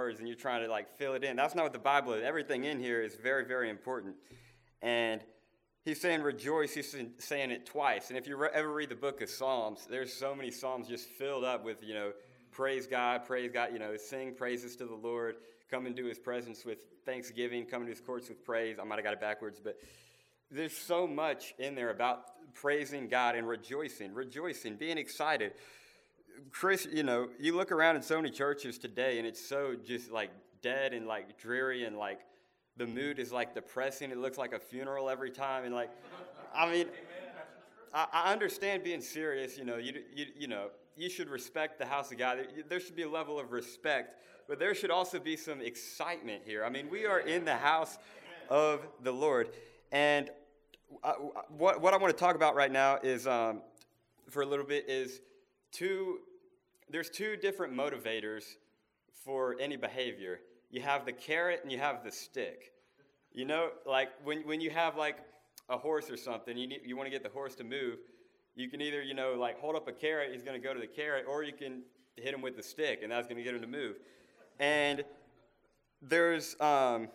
words and you're trying to like fill it in. That's not what the Bible is. Everything in here is very, very important. And he's saying rejoice. He's saying it twice. And if you ever read the book of Psalms, there's so many Psalms just filled up with, praise God, sing praises to the Lord, come into his presence with thanksgiving, come into his courts with praise. I might have got it backwards, but there's so much in there about praising God and rejoicing, being excited. Chris, you look around in so many churches today and it's so just like dead and like dreary and like the mood is like depressing. It looks like a funeral every time. And like, I mean, I understand being serious, you should respect the house of God. There should be a level of respect, but there should also be some excitement here. I mean, we are in the house of the Lord. And what I want to talk about right now is, for a little bit, is there's two different motivators for any behavior. You have the carrot and you have the stick. Like when you have like a horse or something, you want to get the horse to move, you can either, like hold up a carrot, he's going to go to the carrot, or you can hit him with the stick, and that's going to get him to move. And there's, I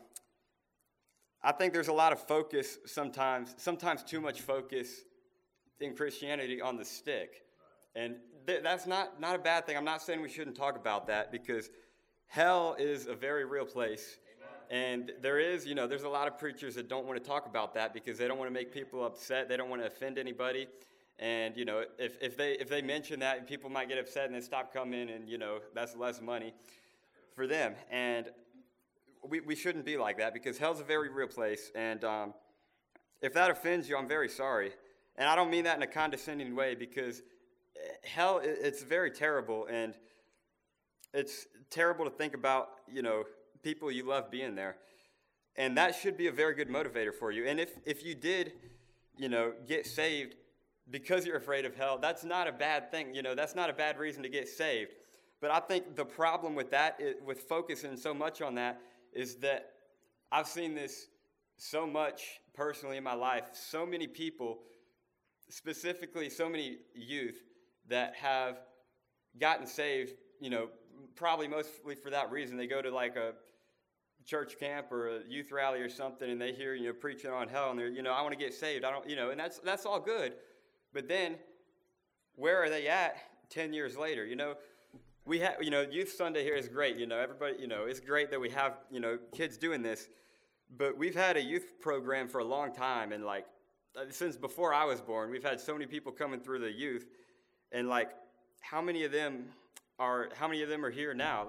think there's a lot of focus sometimes too much focus in Christianity on the stick. And that's not a bad thing. I'm not saying we shouldn't talk about that, because hell is a very real place. And there's a lot of preachers that don't want to talk about that because they don't want to make people upset. They don't want to offend anybody. And, if they mention that, people might get upset and then stop coming, and, that's less money for them. And we shouldn't be like that, because hell's a very real place. And if that offends you, I'm very sorry. And I don't mean that in a condescending way, because hell, it's very terrible. And it's terrible to think about, people you love being there. And that should be a very good motivator for you. And if you did, get saved because you're afraid of hell, that's not a bad thing. That's not a bad reason to get saved. But I think the problem with that, with focusing so much on that, is that I've seen this so much personally in my life. So many people, specifically so many youth, that have gotten saved, probably mostly for that reason. They go to like a church camp or a youth rally or something, and they hear, preaching on hell, and they're, I want to get saved. I don't, and that's all good. But then, where are they at 10 years later? We have, Youth Sunday here is great. Everybody, it's great that we have, kids doing this. But we've had a youth program for a long time, and like, since before I was born, we've had so many people coming through the youth, and like, how many of them are here now?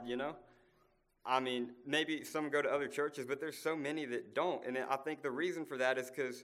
I mean, maybe some go to other churches, but there's so many that don't. And I think the reason for that is because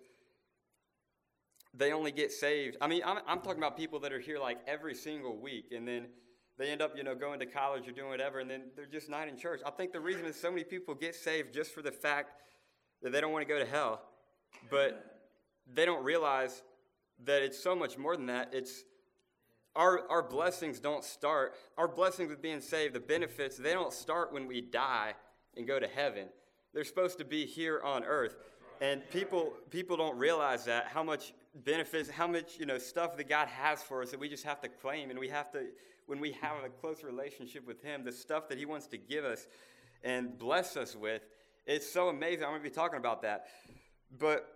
they only get saved. I mean, I'm talking about people that are here like every single week, and then they end up, going to college or doing whatever, and then they're just not in church. I think the reason is so many people get saved just for the fact that they don't want to go to hell. But they don't realize that it's so much more than that. It's our blessings don't start. Our blessings with being saved, the benefits, they don't start when we die and go to heaven. They're supposed to be here on earth. And people don't realize that, how much benefits, how much, stuff that God has for us that we just have to claim. And we have to, when we have a close relationship with him, the stuff that he wants to give us and bless us with, it's so amazing. I'm going to be talking about that. But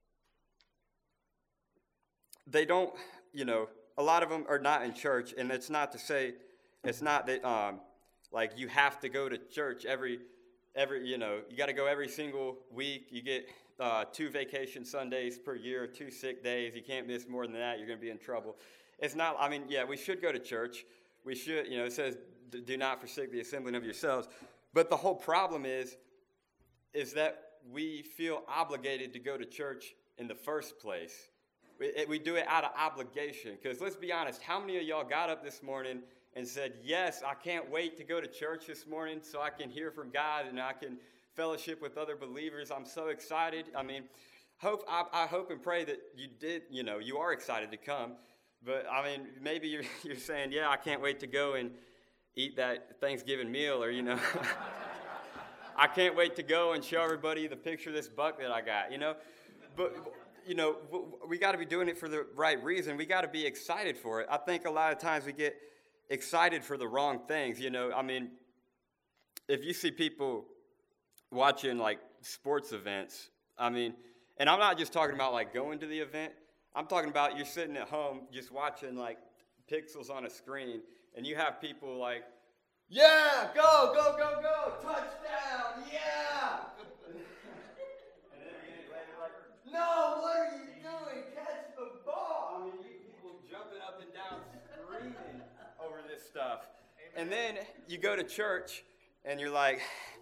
they don't, a lot of them are not in church, and it's not to say, it's not that, like you have to go to church every, you got to go every single week. You get 2 vacation Sundays per year, 2 sick days. You can't miss more than that. You're going to be in trouble. It's not, I mean, yeah, we should go to church. We should, it says, do not forsake the assembling of yourselves. But the whole problem is that we feel obligated to go to church in the first place. We do it out of obligation, because let's be honest, how many of y'all got up this morning and said, yes, I can't wait to go to church this morning so I can hear from God and I can fellowship with other believers. I'm so excited. I mean, I hope and pray that you did, you are excited to come. But, I mean, maybe you're saying, yeah, I can't wait to go and eat that Thanksgiving meal, or, I can't wait to go and show everybody the picture of this buck that I got, But we got to be doing it for the right reason. We got to be excited for it. I think a lot of times we get excited for the wrong things. I mean, if you see people watching like sports events, I mean, and I'm not just talking about like going to the event. I'm talking about you're sitting at home just watching like pixels on a screen, and you have people like, yeah, go, go, go, go, touchdown, yeah. And then later like, no, what are you doing? Catch the ball. I mean, people jumping up and down, screaming over this stuff. And then you go to church, and you're like,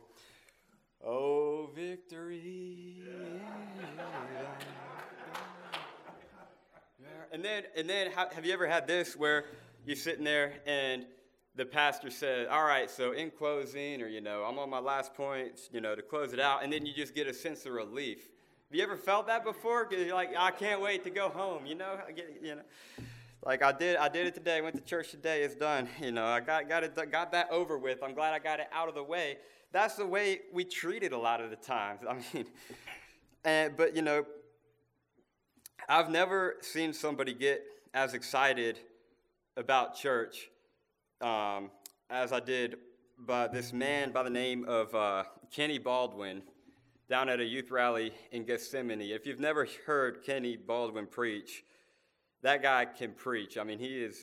oh, victory. And then have you ever had this where you're sitting there and the pastor says, all right, so in closing, or, I'm on my last points, to close it out, and then you just get a sense of relief. Have you ever felt that before? 'Cause you're like, I can't wait to go home, Like I did it today. Went to church today. It's done. I got that over with. I'm glad I got it out of the way. That's the way we treat it a lot of the times. I mean, but I've never seen somebody get as excited about church as I did by this man by the name of Kenny Baldwin down at a youth rally in Gethsemane. If you've never heard Kenny Baldwin preach, that guy can preach. I mean, he is,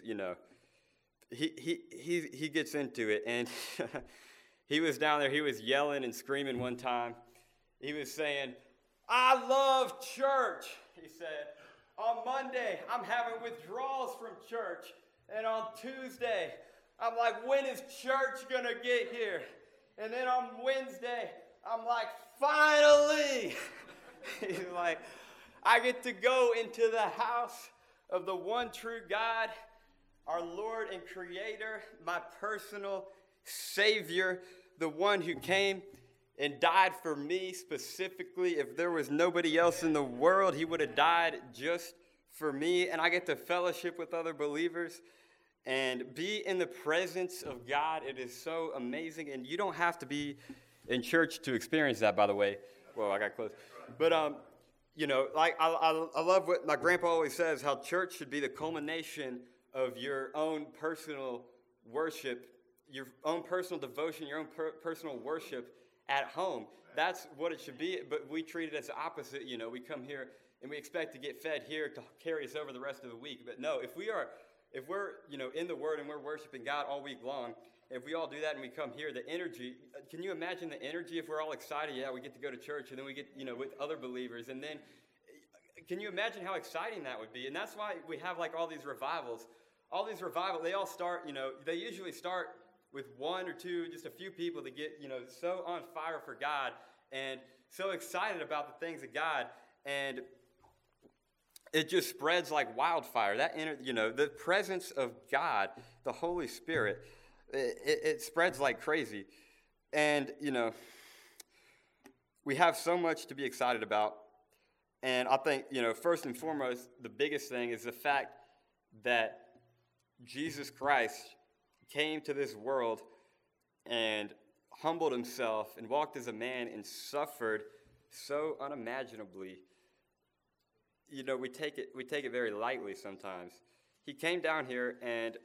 he gets into it. And he was down there, he was yelling and screaming one time. He was saying, I love church. He said, on Monday, I'm having withdrawals from church. And on Tuesday, I'm like, when is church going to get here? And then on Wednesday, I'm like, finally. He's like, I get to go into the house of the one true God, our Lord and Creator, my personal Savior, the one who came and died for me specifically. If there was nobody else in the world, he would have died just for me. And I get to fellowship with other believers and be in the presence of God. It is so amazing. And you don't have to be in church to experience that, by the way. Whoa, I got close. But, like I love what my grandpa always says, how church should be the culmination of your own personal worship, your own personal devotion, your own personal worship at home. That's what it should be, but we treat it as the opposite. We come here and we expect to get fed here to carry us over the rest of the week. But no, if we're in the Word and we're worshiping God all week long, if we all do that and we come here, the energy, can you imagine the energy if we're all excited? Yeah, we get to go to church, and then we get, with other believers. And then, can you imagine how exciting that would be? And that's why we have, like, all these revivals. All these revivals, they all start, they usually start with one or two, just a few people that get, so on fire for God and so excited about the things of God. And it just spreads like wildfire. The presence of God, the Holy Spirit, it spreads like crazy. And, we have so much to be excited about. And I think, first and foremost, the biggest thing is the fact that Jesus Christ came to this world and humbled himself and walked as a man and suffered so unimaginably. We take it very lightly sometimes. He came down here and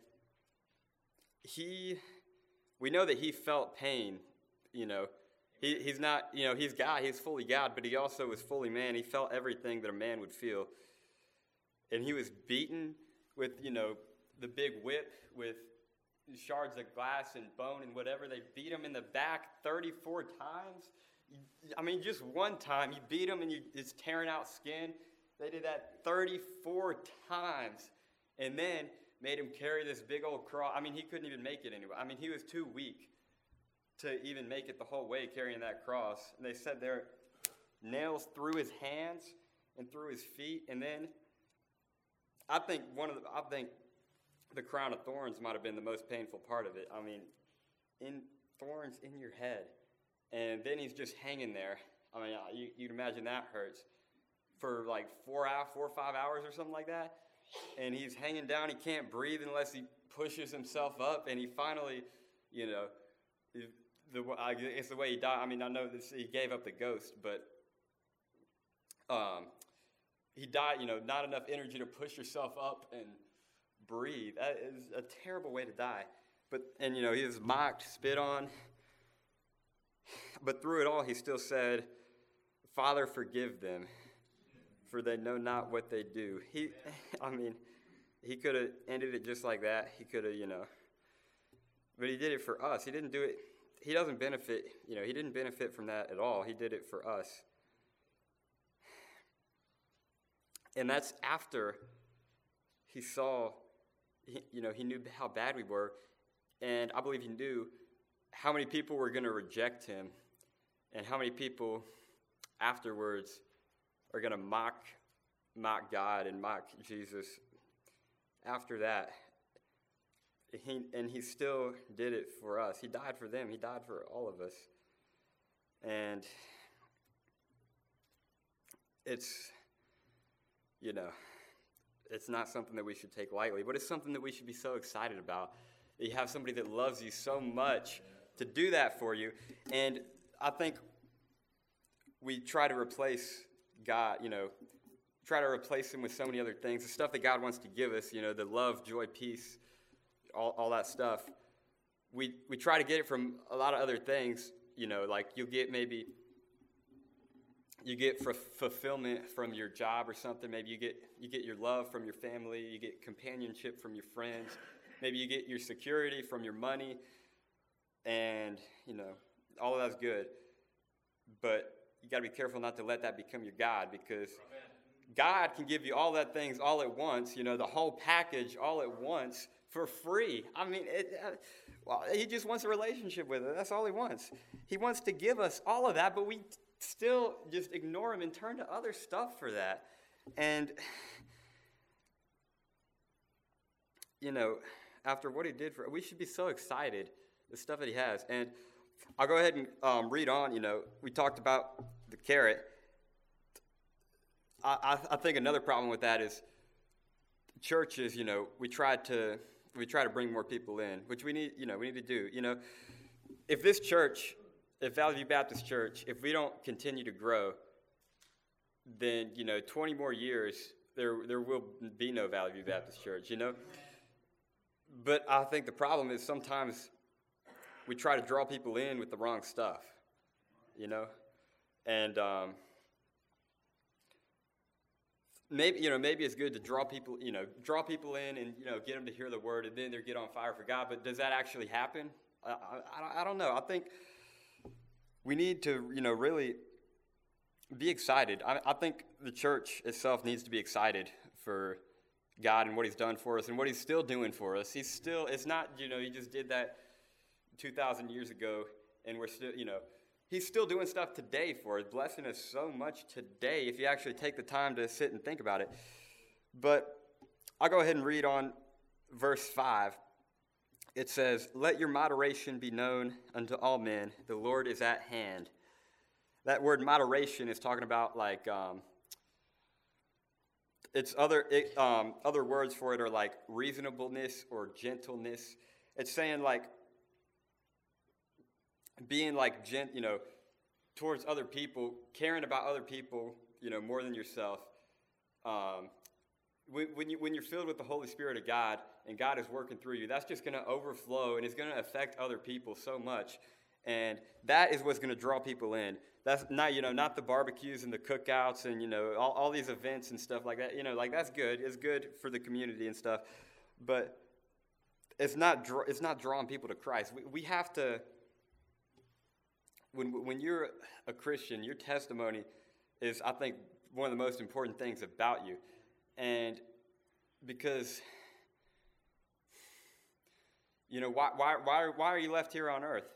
we know that he felt pain. He's not, he's God, he's fully God, but he also was fully man. He felt everything that a man would feel. And he was beaten with, the big whip with shards of glass and bone and whatever. They beat him in the back 34 times. I mean, just one time, you beat him and it's tearing out skin. They did that 34 times and then made him carry this big old cross. I mean, he couldn't even make it anyway. I mean, he was too weak to even make it the whole way carrying that cross. And they said there, nails through his hands and through his feet. And then I think the crown of thorns might have been the most painful part of it. I mean, thorns in your head. And then he's just hanging there. I mean, you'd imagine that hurts for like 4 or 5 hours or something like that. And he's hanging down. He can't breathe unless he pushes himself up. And he finally, it's the way he died. I mean, I know this, he gave up the ghost, but he died, not enough energy to push yourself up and breathe. That is a terrible way to die. And he was mocked, spit on, But through it all, he still said, Father, forgive them, for they know not what they do. He could have ended it just like that. He could have, but he did it for us. He didn't do it. He doesn't benefit, he didn't benefit from that at all. He did it for us. And that's after he saw, he knew how bad we were. And I believe he knew how many people were going to reject him and how many people afterwards are going to mock God and mock Jesus. After that, he still did it for us. He died for them. He died for all of us. And it's not something that we should take lightly, but it's something that we should be so excited about. You have somebody that loves you so much to do that for you. And I think we try to replace God, try to replace him with so many other things. The stuff that God wants to give us, the love, joy, peace, all that stuff. We try to get it from a lot of other things, like you get fulfillment from your job or something. Maybe you get your love from your family. You get companionship from your friends. Maybe you get your security from your money. And, all of that's good. But you got to be careful not to let that become your God, because God can give you all that things all at once, the whole package all at once for free. He just wants a relationship with us. That's all he wants. He wants to give us all of that, but we still just ignore him and turn to other stuff for that. And, after what he did for us, we should be so excited, the stuff that he has. And I'll go ahead and read on. We talked about the carrot. I think another problem with that is churches, we try to bring more people in, which we need to do. If this church, if Valley View Baptist Church, if we don't continue to grow, then 20 more years there will be no Valley View Baptist Church. But I think the problem is sometimes we try to draw people in with the wrong stuff, and maybe it's good to draw people in and get them to hear the word and then they get on fire for God. But does that actually happen? I don't know. I think we need to really be excited. I think the church itself needs to be excited for God and what he's done for us and what he's still doing for us. It's not, he just did that 2,000 years ago and we're still, he's still doing stuff today for us, blessing us so much today if you actually take the time to sit and think about it. But I'll go ahead and read on verse 5. It says, "Let your moderation be known unto all men. The Lord is at hand." That word moderation is talking about it's other words for it are like reasonableness or gentleness. It's saying being towards other people, caring about other people, more than yourself. When you're filled with the Holy Spirit of God and God is working through you, that's just going to overflow and it's going to affect other people so much. And that is what's going to draw people in. That's not, not the barbecues and the cookouts and, all these events and stuff like that. That's good. It's good for the community and stuff. But it's not drawing people to Christ. We have to, when you're a Christian, your testimony is, I think, one of the most important things about you. And because, why are you left here on earth,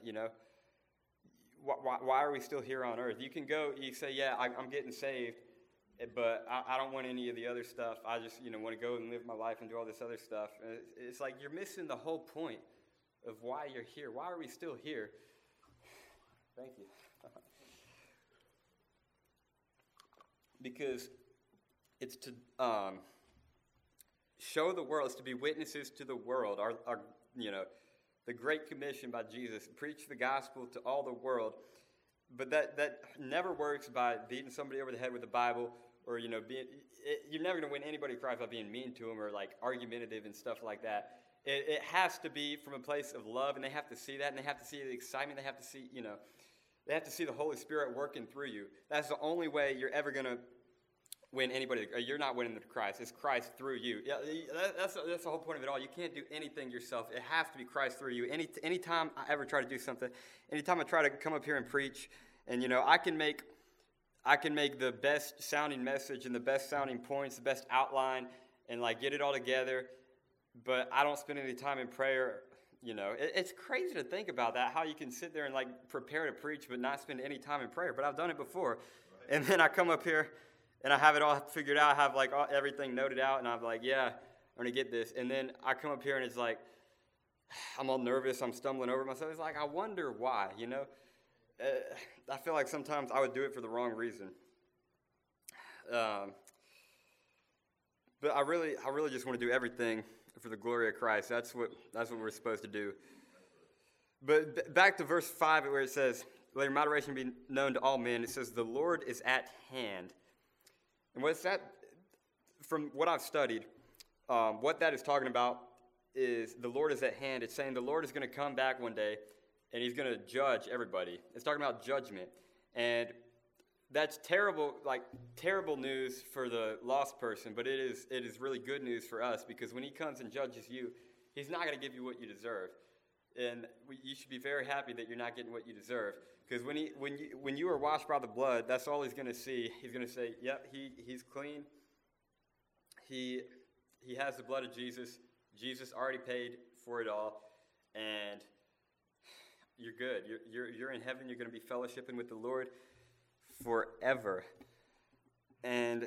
Why are we still here on earth? You can go, you say, yeah, I'm getting saved, but I don't want any of the other stuff. I just, want to go and live my life and do all this other stuff. And it's like you're missing the whole point of why you're here. Why are we still here? Thank you. Because it's to show the world, it's to be witnesses to the world. Our the Great Commission by Jesus, preach the gospel to all the world. But that never works by beating somebody over the head with the Bible or, you're never going to win anybody to Christ by being mean to them or argumentative and stuff like that. It has to be from a place of love, and they have to see that, and they have to see the excitement. They have to see, They have to see the Holy Spirit working through you. That's the only way you're ever going to win anybody. You're not winning to Christ. It's Christ through you. Yeah, that's the whole point of it all. You can't do anything yourself. It has to be Christ through you. Anytime I ever try to do something, anytime I try to come up here and preach, and I can make the best sounding message and the best sounding points, the best outline, and like get it all together, but I don't spend any time in prayer. It's crazy to think about that, how you can sit there and like prepare to preach but not spend any time in prayer. But I've done it before. Right. And then I come up here and I have it all figured out. I have like everything noted out, and I'm like, yeah, I'm going to get this. And then I come up here and it's like, I'm all nervous. I'm stumbling over myself. It's like, I wonder why, I feel like sometimes I would do it for the wrong reason. But I really just want to do everything for the glory of Christ. That's what we're supposed to do. But back to verse 5 where it says, let your moderation be known to all men. It says, the Lord is at hand. And what's that? From what I've studied, what that is talking about is the Lord is at hand. It's saying the Lord is going to come back one day and he's going to judge everybody. It's talking about judgment. And that's terrible news for the lost person, but it is really good news for us, because when he comes and judges you, he's not going to give you what you deserve. And you should be very happy that you're not getting what you deserve, because when you are washed by the blood, that's all he's going to see. He's going to say, yep, he's clean. He has the blood of Jesus. Jesus already paid for it all, and you're good. You're in heaven. You're going to be fellowshipping with the Lord forever. And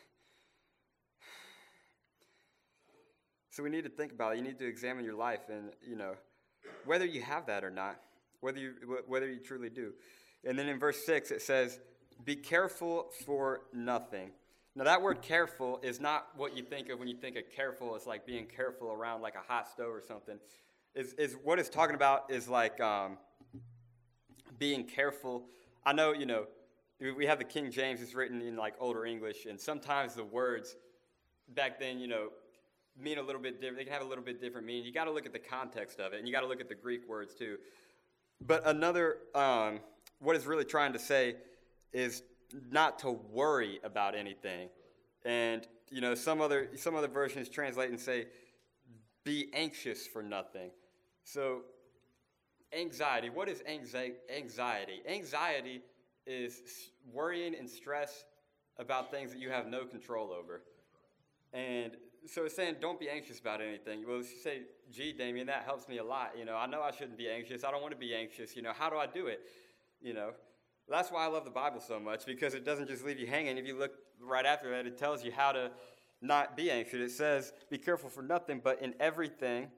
so we need to think about it. You need to examine your life, and whether you have that or not, whether you truly do. And then in verse 6 it says, be careful for nothing. Now that word careful is not what you think of when you think of careful. It's like being careful around like a hot stove or something. Is what it's talking about is like being careful. I know, we have the King James. It's written in like older English, and sometimes the words back then, mean a little bit different. They can have a little bit different meaning. You got to look at the context of it, and you got to look at the Greek words too. But another, what it's really trying to say is not to worry about anything. And some other versions translate and say, be anxious for nothing. So, anxiety. What is anxiety? Anxiety is worrying and stress about things that you have no control over. And so it's saying don't be anxious about anything. Well, if you say, gee, Damien, that helps me a lot. I know I shouldn't be anxious. I don't want to be anxious. How do I do it? That's why I love the Bible so much, because it doesn't just leave you hanging. If you look right after that, it tells you how to not be anxious. It says, be careful for nothing, but in everything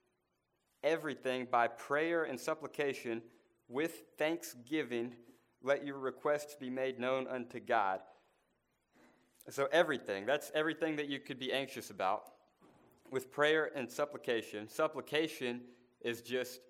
by prayer and supplication with thanksgiving, let your requests be made known unto God. So everything, that's everything that you could be anxious about, with prayer and supplication. Supplication is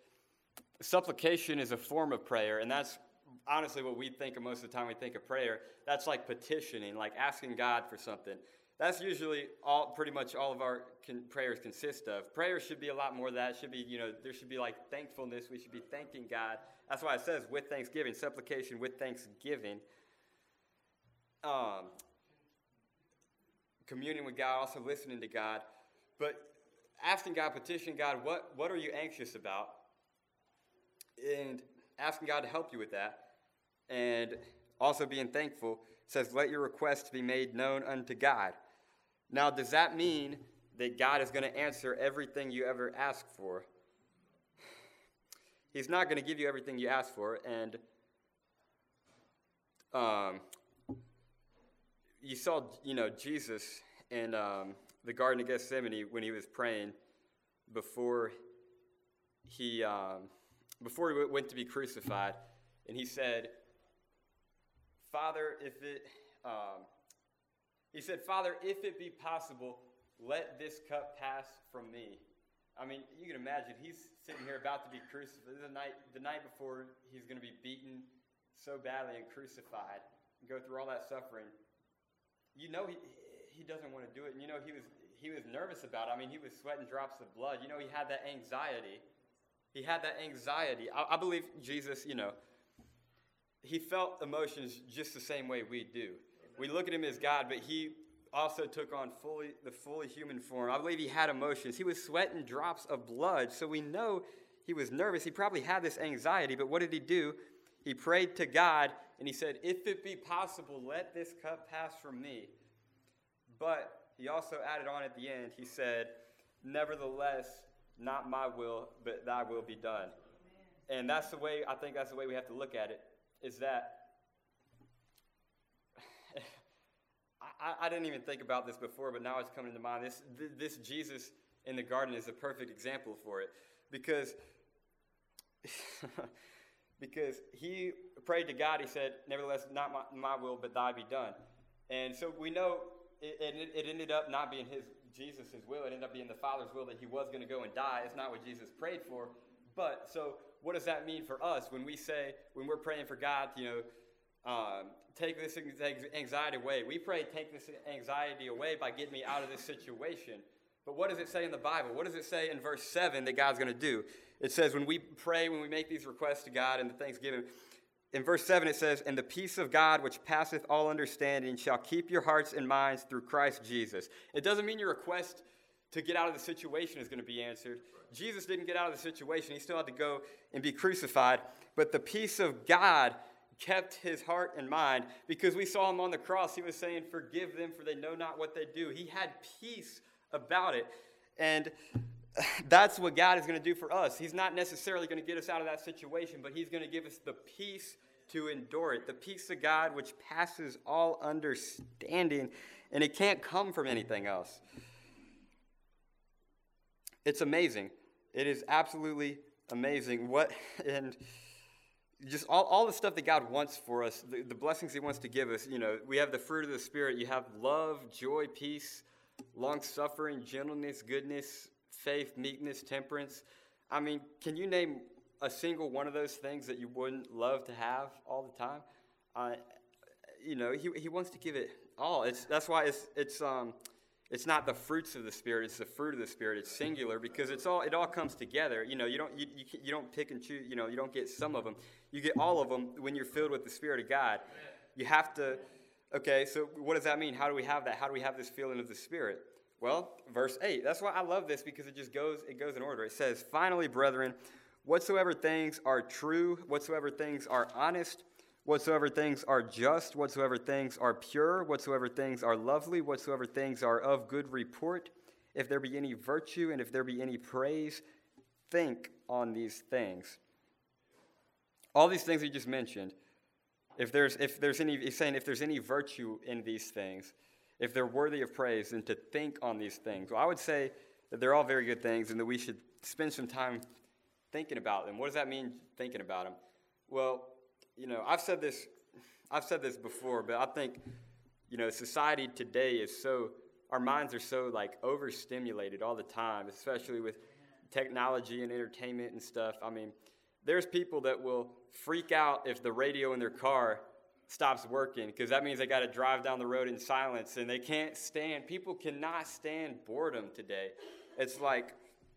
a form of prayer, and that's honestly what we think of most of the time we think of prayer. That's like petitioning, like asking God for something. That's usually pretty much all of our prayers consist of. Prayer should be a lot more of that. It should be, there should be like thankfulness. We should be thanking God. That's why it says with thanksgiving, supplication with thanksgiving. Communing with God, also listening to God. But asking God, petitioning God, what are you anxious about? And asking God to help you with that. And also being thankful. It says, let your requests be made known unto God. Now, does that mean that God is going to answer everything you ever ask for? He's not going to give you everything you ask for. And you saw, Jesus in the Garden of Gethsemane when he was praying before he went to be crucified. And he said, Father, if it be possible, let this cup pass from me. I mean, you can imagine, he's sitting here about to be crucified. The night before, he's going to be beaten so badly and crucified and go through all that suffering. He doesn't want to do it. And he was nervous about it. I mean, he was sweating drops of blood. He had that anxiety. I believe Jesus, he felt emotions just the same way we do. We look at him as God, but he also took on the fully human form. I believe he had emotions. He was sweating drops of blood, so we know he was nervous. He probably had this anxiety, but what did he do? He prayed to God, and he said, if it be possible, let this cup pass from me. But he also added on at the end, he said, nevertheless, not my will, but thy will be done. Amen. And I think that's the way we have to look at it, is that I didn't even think about this before, but now it's coming to mind. This Jesus in the garden is a perfect example for it, because he prayed to God. He said, nevertheless, not my will, but thy be done. And so we know it ended up not being Jesus' will. It ended up being the Father's will that he was going to go and die. It's not what Jesus prayed for. But so what does that mean for us when we're praying for God, take this anxiety away? We pray, take this anxiety away by getting me out of this situation. But what does it say in the Bible? What does it say in verse 7 that God's going to do? It says when we pray, when we make these requests to God and the thanksgiving, in verse 7 it says, and the peace of God which passeth all understanding shall keep your hearts and minds through Christ Jesus. It doesn't mean your request to get out of the situation is going to be answered. Jesus didn't get out of the situation. He still had to go and be crucified. But the peace of God kept his heart and mind, because we saw him on the cross. He was saying, forgive them, for they know not what they do. He had peace about it. And that's what God is going to do for us. He's not necessarily going to get us out of that situation, but he's going to give us the peace to endure it, the peace of God which passes all understanding, and it can't come from anything else. It's amazing. It is absolutely amazing. And just all the stuff that God wants for us, the blessings he wants to give us. We have the fruit of the Spirit. You have love, joy, peace, long-suffering, gentleness, goodness, faith, meekness, temperance. I mean, can you name a single one of those things that you wouldn't love to have all the time? He wants to give it all. That's why it's not the fruits of the Spirit; it's the fruit of the Spirit. It's singular because it all comes together. You don't pick and choose. You don't get some of them. You get all of them when you're filled with the Spirit of God. You have to. Okay, so what does that mean? How do we have that? How do we have this feeling of the Spirit? Well, verse 8. That's why I love this, because it goes in order. It says, finally, brethren, whatsoever things are true, whatsoever things are honest, whatsoever things are just, whatsoever things are pure, whatsoever things are lovely, whatsoever things are of good report, if there be any virtue and if there be any praise, think on these things. All these things he just mentioned, if there's any virtue in these things, if they're worthy of praise, then to think on these things. Well, I would say that they're all very good things and that we should spend some time thinking about them. What does that mean, thinking about them? Well, I've said this before, but I think, society today is our minds are so overstimulated all the time, especially with technology and entertainment and stuff. I mean, there's people that will freak out if the radio in their car stops working, because that means they got to drive down the road in silence, and people cannot stand boredom today. It's like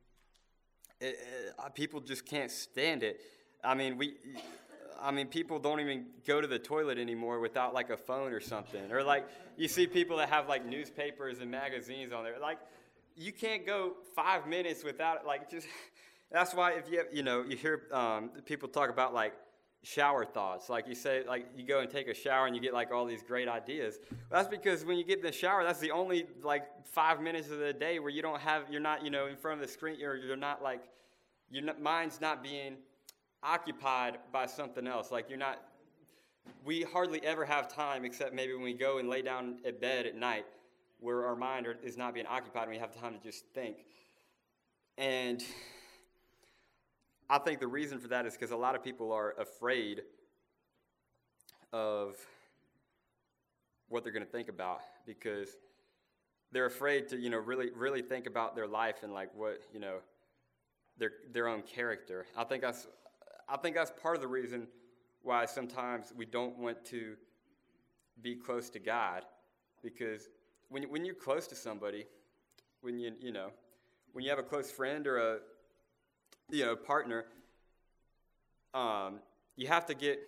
people just can't stand it. I mean, people don't even go to the toilet anymore without a phone or something. Or you see people that have newspapers and magazines on there. You can't go 5 minutes without just. That's why if you hear people talk about shower thoughts. You say, you go and take a shower and you get all these great ideas. Well, that's because when you get in the shower, that's the only 5 minutes of the day where you're not in front of the screen, or you're not your mind's not being occupied by something else. We hardly ever have time, except maybe when we go and lay down at bed at night, where our mind is not being occupied and we have time to just think. And I think the reason for that is because a lot of people are afraid of what they're going to think about, because they're afraid to, really think about their life and what, their own character. I think that's part of the reason why sometimes we don't want to be close to God, because when you're close to somebody, when you have a close friend or a partner, you have to get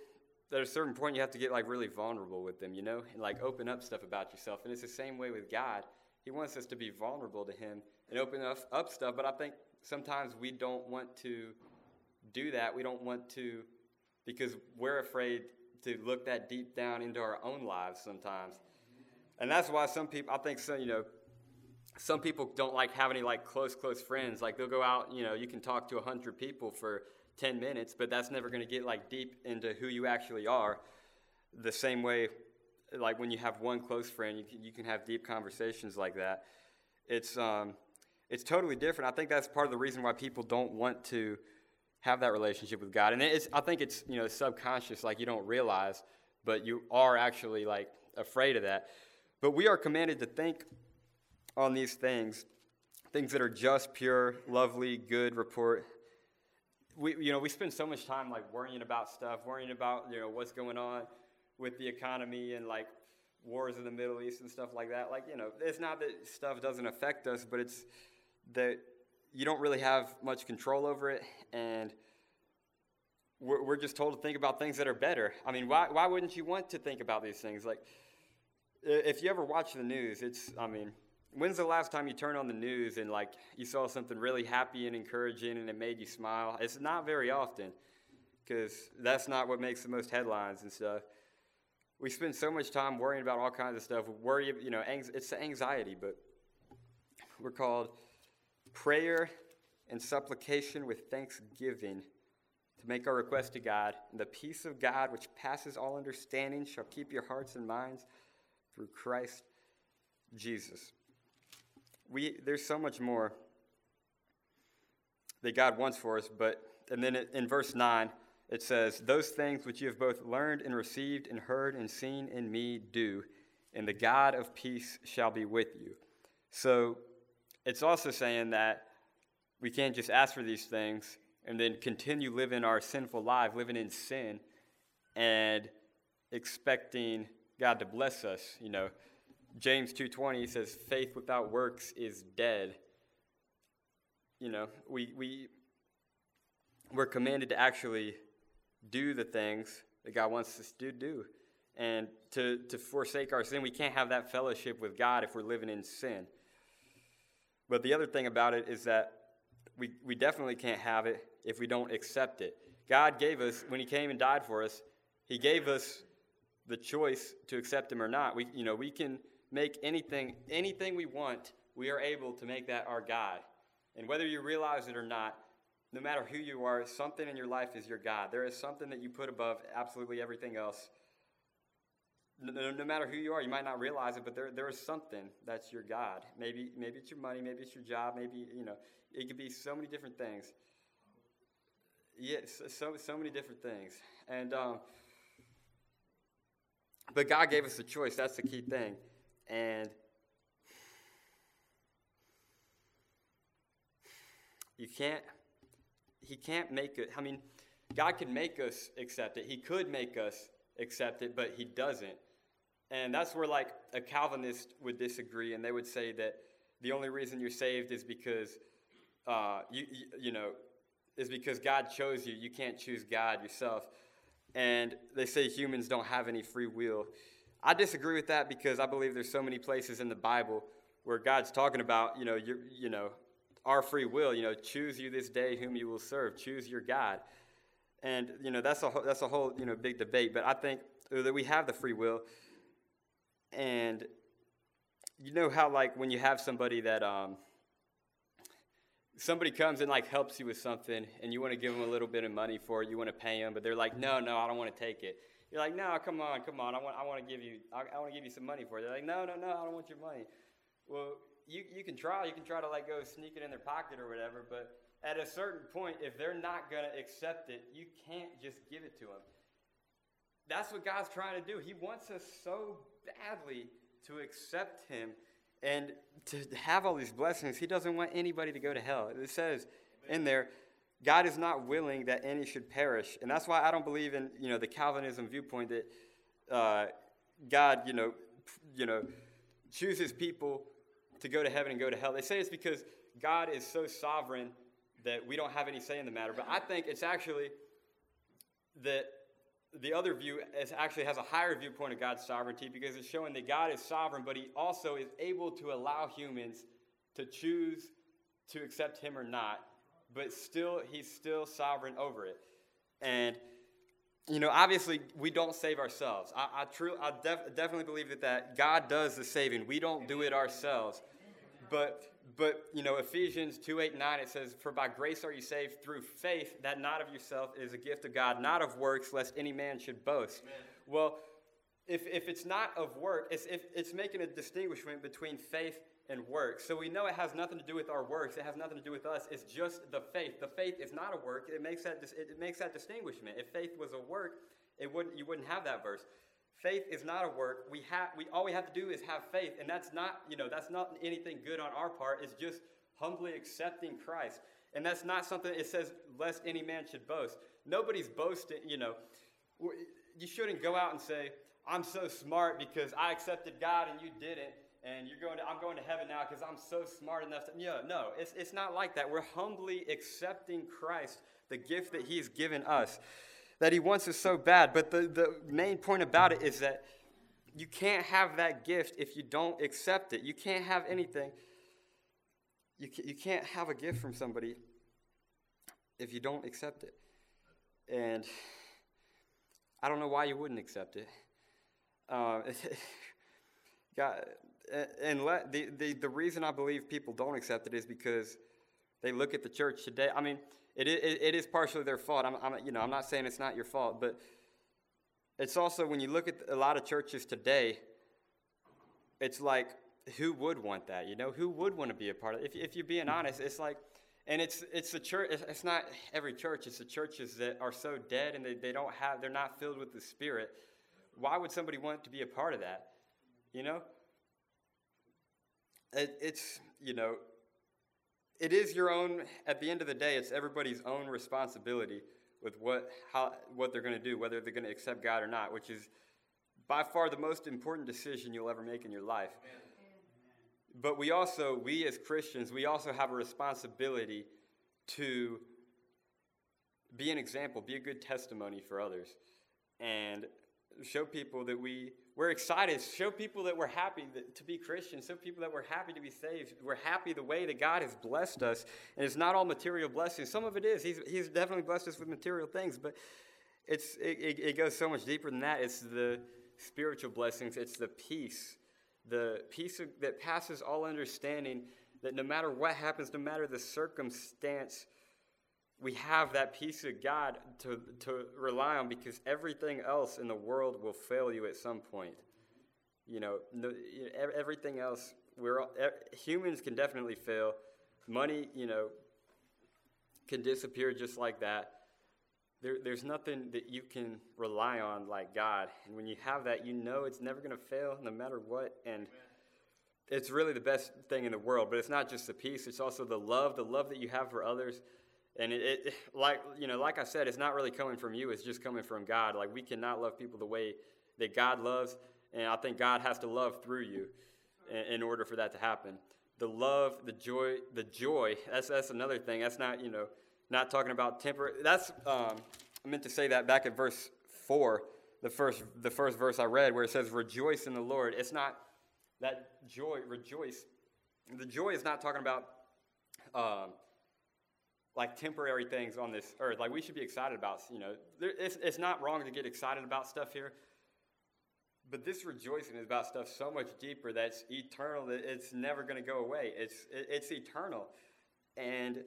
at a certain point you have to get like really vulnerable with them, and like open up stuff about yourself. And it's the same way with God. He wants us to be vulnerable to him and open up stuff. But I think sometimes we don't want to do that. We don't want to, because we're afraid to look that deep down into our own lives sometimes. And that's why some people, I think, some people don't like having any like close friends. Like they'll go out, you can talk to 100 people for 10 minutes, but that's never going to get like deep into who you actually are. The same way, like when you have one close friend, you can have deep conversations like that. It's totally different. I think that's part of the reason why people don't want to have that relationship with God. And I think it's subconscious, like you don't realize, but you are actually like afraid of that. But we are commanded to think on these things that are just, pure, lovely, good report. We spend so much time like worrying about stuff, worrying about what's going on with the economy and like wars in the Middle East and stuff like that. Like it's not that stuff doesn't affect us, but it's that you don't really have much control over it, and we're just told to think about things that are better. I mean, why wouldn't you want to think about these things? Like, if you ever watch the news, when's the last time you turned on the news and like you saw something really happy and encouraging and it made you smile? It's not very often, because that's not what makes the most headlines and stuff. We spend so much time worrying about all kinds of stuff. It's the anxiety, but we're called prayer and supplication with thanksgiving to make our request to God. And the peace of God, which passes all understanding, shall keep your hearts and minds through Christ Jesus. There's so much more that God wants for us, and then in verse 9, it says, those things which you have both learned and received and heard and seen in me do, and the God of peace shall be with you. So it's also saying that we can't just ask for these things and then continue living our sinful life, living in sin, and expecting God to bless us. James 2:20 says, faith without works is dead. We're commanded to actually do the things that God wants us to do. And to forsake our sin, we can't have that fellowship with God if we're living in sin. But the other thing about it is that we definitely can't have it if we don't accept it. God gave us, when he came and died for us, he gave us the choice to accept him or not. We can make anything we want. We are able to make that our God. And whether you realize it or not, no matter who you are, something in your life is your God. There is something that you put above absolutely everything else. No matter who you are, you might not realize it, but there is something that's your God. Maybe it's your money, maybe it's your job, maybe, it could be so many different things. Yes, so many different things. And but God gave us the choice. That's the key thing. And he can't make it. God can make us accept it. He could make us accept it, but he doesn't. And that's where like a Calvinist would disagree, and they would say that the only reason you're saved is because is because God chose you. You can't choose God yourself. And they say humans don't have any free will. I disagree with that, because I believe there's so many places in the Bible where God's talking about, our free will. Choose you this day whom you will serve. Choose your God. And that's a whole big debate. But I think that we have the free will. And how like when you have somebody that somebody comes and like helps you with something, and you want to give them a little bit of money for it, you want to pay them, but they're like, no, I don't want to take it. You're like, no, come on, I want to give you some money for it. They're like, no, I don't want your money. Well, you can try to like go sneak it in their pocket or whatever, but at a certain point, if they're not going to accept it, you can't just give it to them. That's what God's trying to do. He wants us so badly to accept him and to have all these blessings. He doesn't want anybody to go to hell. It says in there, God is not willing that any should perish. And that's why I don't believe in, the Calvinism viewpoint that God, chooses people to go to heaven and go to hell. They say it's because God is so sovereign that we don't have any say in the matter. But I think it's actually that the other view actually has a higher viewpoint of God's sovereignty because it's showing that God is sovereign, but he also is able to allow humans to choose to accept him or not, but he's still sovereign over it. And, obviously we don't save ourselves. I definitely believe that God does the saving. We don't do it ourselves. But Ephesians 2:8-9, it says, "For by grace are you saved through faith, that not of yourself is a gift of God, not of works, lest any man should boast." Amen. Well, if it's not of work, it's making a distinguishment between faith and works. So we know it has nothing to do with our works. It has nothing to do with us. It's just the faith. The faith is not a work. It makes that distinguishment. If faith was a work, you wouldn't have that verse. Faith is not a work. All we have to do is have faith, and that's not anything good on our part. It's just humbly accepting Christ, and that's not something. It says, "Lest any man should boast." Nobody's boasting. You shouldn't go out and say, "I'm so smart because I accepted God and you didn't, and I'm going to heaven now because I'm so smart enough to." No, it's not like that. We're humbly accepting Christ, the gift that He's given us, that He wants us so bad. But the main point about it is that you can't have that gift if you don't accept it. You can't have anything. You can't have a gift from somebody if you don't accept it. And I don't know why you wouldn't accept it. God, and the reason I believe people don't accept it is because they look at the church today. I mean, it is partially their fault. I'm not saying it's not your fault, but it's also when you look at a lot of churches today, it's like, who would want that? Who would want to be a part of it? If you're being honest, it's like, and it's the church. It's not every church. It's the churches that are so dead and they're not filled with the Spirit. Why would somebody want to be a part of that? It is your own. At the end of the day, it's everybody's own responsibility with what they're going to do, whether they're going to accept God or not, which is by far the most important decision you'll ever make in your life. Amen. But we as Christians, we also have a responsibility to be an example, be a good testimony for others, and show people that we're excited, show people that we're happy to be Christians, show people that we're happy to be saved. We're happy the way that God has blessed us, and it's not all material blessings. Some of it is. He's definitely blessed us with material things, but it goes so much deeper than that. It's the spiritual blessings. It's the peace that passes all understanding, that no matter what happens, no matter the circumstance, we have that peace of God to rely on, because everything else in the world will fail you at some point. Everything else, humans can definitely fail. Money, can disappear just like that. There's nothing that you can rely on like God. And when you have that, it's never going to fail no matter what. And it's really the best thing in the world. But it's not just the peace. It's also the love that you have for others. And like I said, it's not really coming from you. It's just coming from God. Like, we cannot love people the way that God loves. And I think God has to love through you in order for that to happen. The love, the joy, that's another thing. That's not, not talking about temper. That's I meant to say that back at verse 4, the first verse I read, where it says, "Rejoice in the Lord." It's not that joy, rejoice. The joy is not talking about like temporary things on this earth. Like, we should be excited about, it's not wrong to get excited about stuff here. But this rejoicing is about stuff so much deeper that's eternal, that it's never going to go away. It's eternal. And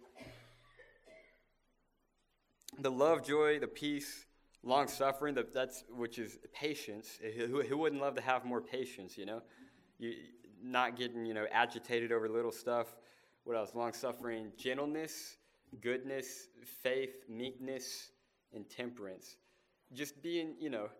the love, joy, the peace, long-suffering, which is patience. Who wouldn't love to have more patience, You not getting, agitated over little stuff. What else? Long-suffering, gentleness, goodness, faith, meekness, and temperance. Just being,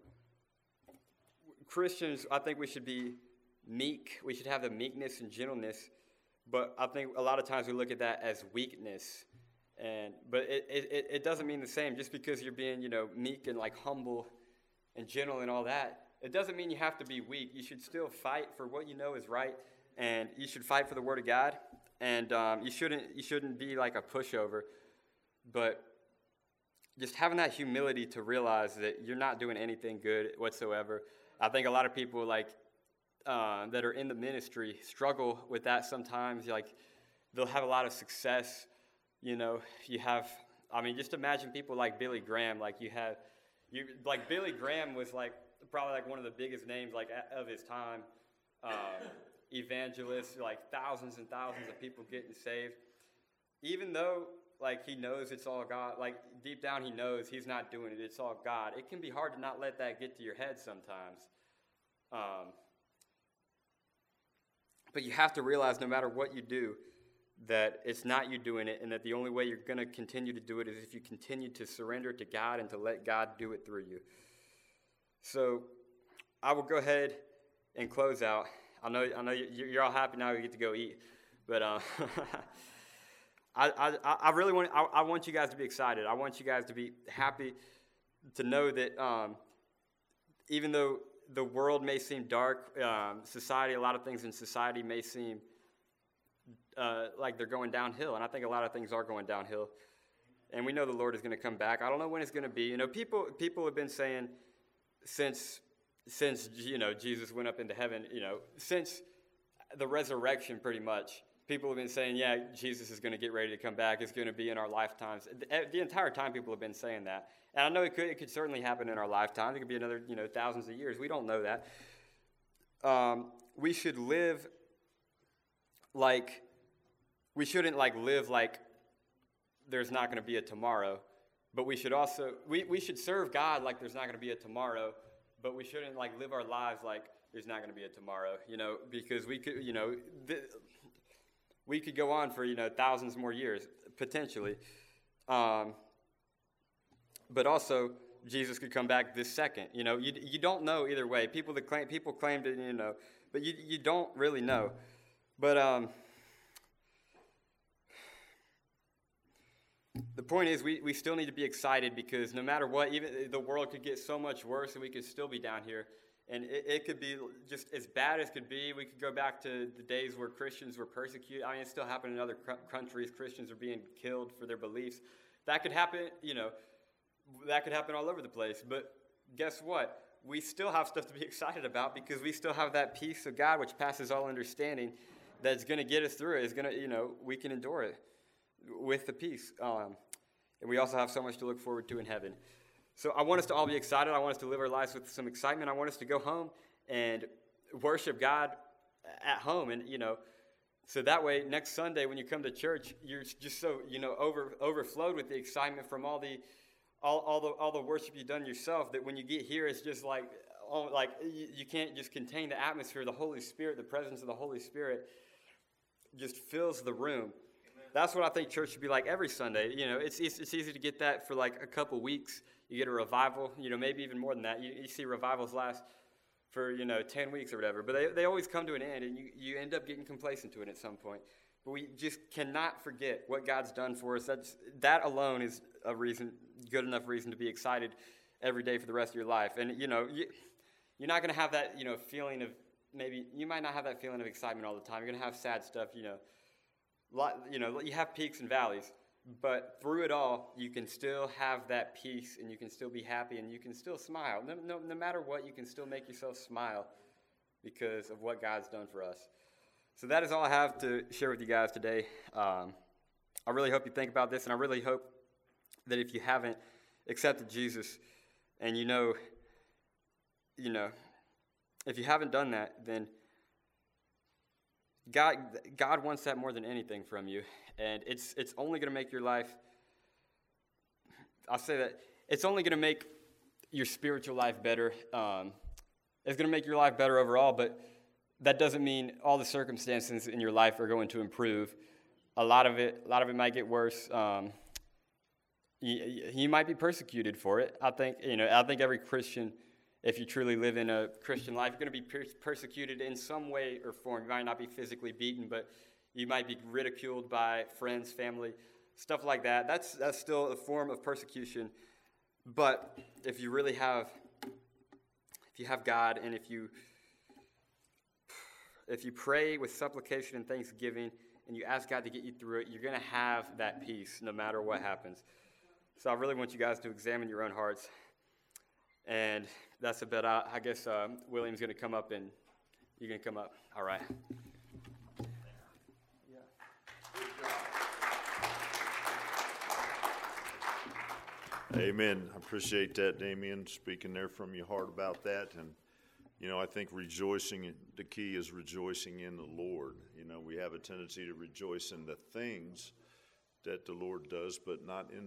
Christians, I think we should be meek. We should have the meekness and gentleness. But I think a lot of times we look at that as weakness. But it doesn't mean the same. Just because you're being, meek and like humble and gentle and all that, it doesn't mean you have to be weak. You should still fight for what you know is right, and you should fight for the Word of God. And you shouldn't be like a pushover. But just having that humility to realize that you're not doing anything good whatsoever. I think a lot of people that are in the ministry struggle with that sometimes. Like, they'll have a lot of success. Just imagine people like Billy Graham. Billy Graham was probably one of the biggest names of his time. Evangelists, thousands and thousands of people getting saved. Even though he knows it's all God, deep down he knows he's not doing it, it's all God. It can be hard to not let that get to your head sometimes. But you have to realize no matter what you do, that it's not you doing it, and that the only way you're going to continue to do it is if you continue to surrender to God and to let God do it through you. So I will go ahead and close out. I know you're all happy now we get to go eat, but I really want you guys to be excited. I want you guys to be happy to know that even though the world may seem dark, society, a lot of things in society may seem like they're going downhill, and I think a lot of things are going downhill. And we know the Lord is going to come back. I don't know when it's going to be. People have been saying since Jesus went up into heaven, since the resurrection, pretty much. People have been saying, yeah, Jesus is going to get ready to come back. It's going to be in our lifetimes. The entire time people have been saying that. And I know it could certainly happen in our lifetime. It could be another, thousands of years. We don't know that. We should live we shouldn't live like there's not going to be a tomorrow. But we should also, we should serve God like there's not going to be a tomorrow. But we shouldn't live our lives like there's not going to be a tomorrow, because we could, we could go on for, thousands more years, potentially. But also, Jesus could come back this second. You don't know either way. People claim to, but you don't really know. But the point is, we still need to be excited, because no matter what, even the world could get so much worse, and we could still be down here. And it could be just as bad as could be. We could go back to the days where Christians were persecuted. I mean, it's still happening in other countries. Christians are being killed for their beliefs. That could happen, that could happen all over the place. But guess what? We still have stuff to be excited about, because we still have that peace of God, which passes all understanding, that's going to get us through it. It's going to, we can endure it with the peace. And we also have so much to look forward to in heaven. So I want us to all be excited. I want us to live our lives with some excitement. I want us to go home and worship God at home. And, so that way next Sunday when you come to church, you're just so, overflowed with the excitement from all the worship you've done yourself, that when you get here, it's just you can't just contain the atmosphere. The Holy Spirit, the presence of the Holy Spirit just fills the room. That's what I think church should be like every Sunday. It's easy to get that for a couple weeks. You get a revival, maybe even more than that. You see revivals last for, 10 weeks or whatever. But they always come to an end, and you end up getting complacent to it at some point. But we just cannot forget what God's done for us. That alone is a reason, good enough reason to be excited every day for the rest of your life. And, you're not going to have that, feeling of, maybe you might not have that feeling of excitement all the time. You're going to have sad stuff, you have peaks and valleys. But through it all, you can still have that peace, and you can still be happy, and you can still smile. No matter what, you can still make yourself smile because of what God's done for us. So that is all I have to share with you guys today. I really hope you think about this, and I really hope that if you haven't accepted Jesus, and if you haven't done that, then God wants that more than anything from you. And it's only going to make your life, I'll say that, it's only going to make your spiritual life better. It's going to make your life better overall, but that doesn't mean all the circumstances in your life are going to improve. A lot of it might get worse. You might be persecuted for it. I think every Christian, if you truly live in a Christian life, you're going to be persecuted in some way or form. You might not be physically beaten, but you might be ridiculed by friends, family, stuff like that. That's still a form of persecution. But if you really have God, and if you pray with supplication and thanksgiving, and you ask God to get you through it, you're going to have that peace no matter what happens. So I really want you guys to examine your own hearts. And that's about, I guess William's going to come up and you're going to come up. All right. Amen. I appreciate that, Damien, speaking there from your heart about that. And, I think rejoicing, the key is rejoicing in the Lord. We have a tendency to rejoice in the things that the Lord does, but not in